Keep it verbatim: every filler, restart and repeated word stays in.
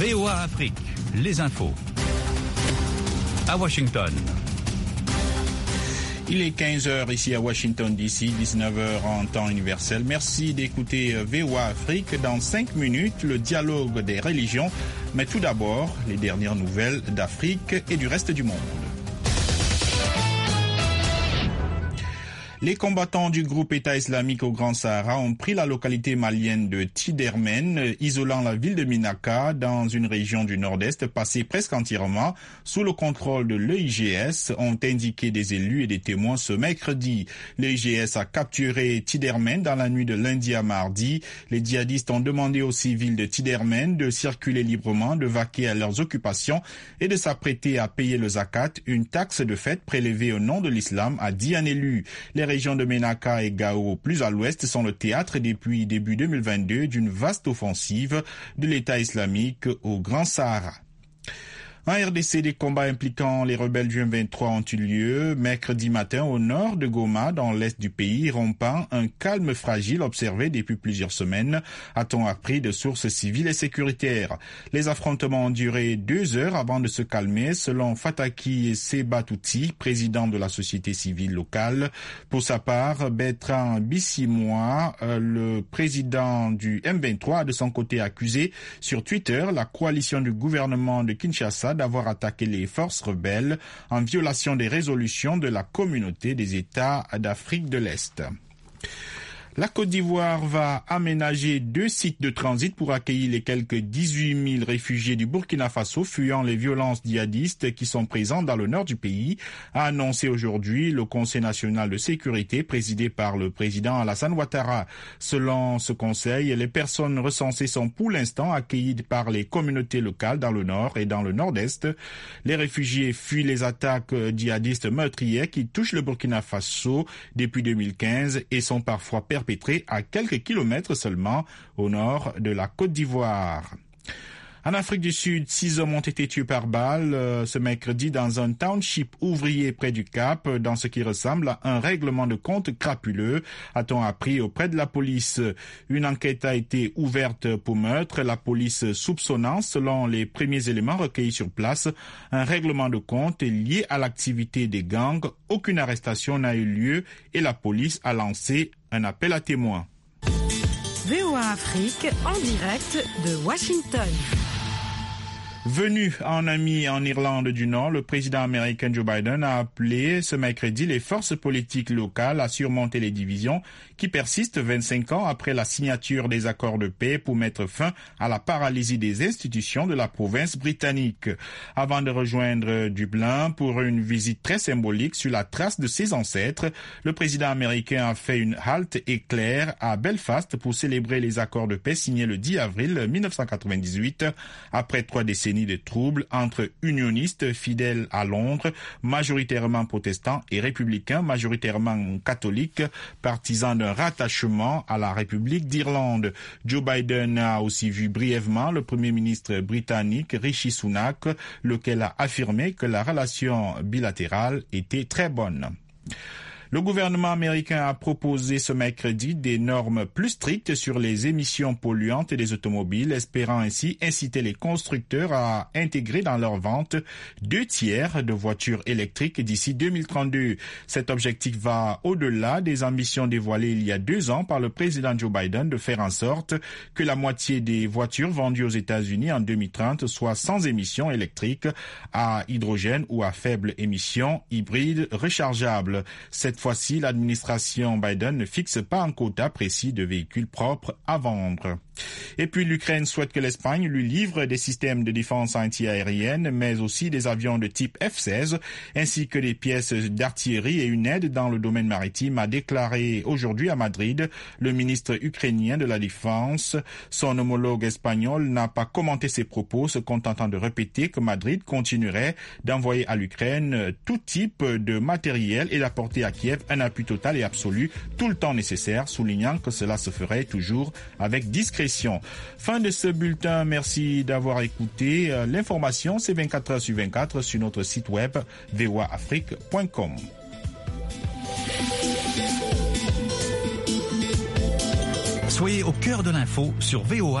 V O A Afrique, les infos. À Washington. Il est quinze heures ici à Washington D C, dix-neuf heures en temps universel. Merci d'écouter V O A Afrique. Dans cinq minutes, le dialogue des religions. Mais tout d'abord, les dernières nouvelles d'Afrique et du reste du monde. Les combattants du groupe État islamique au Grand Sahara ont pris la localité malienne de Tidermen, isolant la ville de Minaka dans une région du nord-est passée presque entièrement sous le contrôle de l'E I G S, ont indiqué des élus et des témoins ce mercredi. L'E I G S a capturé Tidermen dans la nuit de lundi à mardi. Les djihadistes ont demandé aux civils de Tidermen de circuler librement, de vaquer à leurs occupations et de s'apprêter à payer le zakat, une taxe de fête prélevée au nom de l'islam, a dit un élu. Les régions de Menaka et Gao, plus à l'ouest, sont le théâtre depuis début deux mille vingt-deux d'une vaste offensive de l'État islamique au Grand Sahara. En R D C, des combats impliquant les rebelles du M vingt-trois ont eu lieu mercredi matin au nord de Goma, dans l'est du pays, rompant un calme fragile observé depuis plusieurs semaines, a-t-on appris de sources civiles et sécuritaires. Les affrontements ont duré deux heures avant de se calmer, selon Fataki Sebatouti, président de la société civile locale. Pour sa part, Bertrand Bissimois, euh, le président du M vingt-trois, a de son côté accusé sur Twitter la coalition du gouvernement de Kinshasa d'avoir attaqué les forces rebelles en violation des résolutions de la communauté des États d'Afrique de l'Est. La Côte d'Ivoire va aménager deux sites de transit pour accueillir les quelques dix-huit mille réfugiés du Burkina Faso fuyant les violences djihadistes qui sont présentes dans le nord du pays, a annoncé aujourd'hui le Conseil national de sécurité présidé par le président Alassane Ouattara. Selon ce conseil, les personnes recensées sont pour l'instant accueillies par les communautés locales dans le nord et dans le nord-est. Les réfugiés fuient les attaques djihadistes meurtrières qui touchent le Burkina Faso depuis deux mille quinze et sont parfois perpétrés perpétré à quelques kilomètres seulement au nord de la Côte d'Ivoire. En Afrique du Sud, six hommes ont été tués par balle euh, ce mercredi dans un township ouvrier près du Cap, dans ce qui ressemble à un règlement de compte crapuleux, a-t-on appris auprès de la police. Une enquête a été ouverte pour meurtre, la police soupçonnant, selon les premiers éléments recueillis sur place, un règlement de compte lié à l'activité des gangs. Aucune arrestation n'a eu lieu et la police a lancé un appel à témoins. V O A Afrique en direct de Washington. Venu en ami en Irlande du Nord, le président américain Joe Biden a appelé ce mercredi les forces politiques locales à surmonter les divisions qui persistent vingt-cinq ans après la signature des accords de paix pour mettre fin à la paralysie des institutions de la province britannique. Avant de rejoindre Dublin pour une visite très symbolique sur la trace de ses ancêtres, le président américain a fait une halte éclair à Belfast pour célébrer les accords de paix signés le dix avril mille neuf cent quatre-vingt-dix-huit après trois décennies de troubles entre unionistes fidèles à Londres, majoritairement protestants, et républicains majoritairement catholiques, partisans d'un rattachement à la République d'Irlande. Joe Biden a aussi vu brièvement le premier ministre britannique Rishi Sunak, lequel a affirmé que la relation bilatérale était très bonne. Le gouvernement américain a proposé ce mercredi des normes plus strictes sur les émissions polluantes des automobiles, espérant ainsi inciter les constructeurs à intégrer dans leurs ventes deux tiers de voitures électriques d'ici deux mille trente-deux. Cet objectif va au-delà des ambitions dévoilées il y a deux ans par le président Joe Biden de faire en sorte que la moitié des voitures vendues aux États-Unis en deux mille trente soient sans émissions électriques, à hydrogène ou à faible émission, hybrides, rechargeables. Cette fois-ci, l'administration Biden ne fixe pas un quota précis de véhicules propres à vendre. Et puis l'Ukraine souhaite que l'Espagne lui livre des systèmes de défense anti-aérienne, mais aussi des avions de type F seize, ainsi que des pièces d'artillerie et une aide dans le domaine maritime, a déclaré aujourd'hui à Madrid le ministre ukrainien de la Défense. Son homologue espagnol n'a pas commenté ses propos, se contentant de répéter que Madrid continuerait d'envoyer à l'Ukraine tout type de matériel et d'apporter à Kiev un appui total et absolu tout le temps nécessaire, soulignant que cela se ferait toujours avec discrétion. Fin de ce bulletin, merci d'avoir écouté. L'information, c'est vingt-quatre heures sur vingt-quatre sur notre site web v o a afrique point com. Soyez au cœur de l'info sur V O A.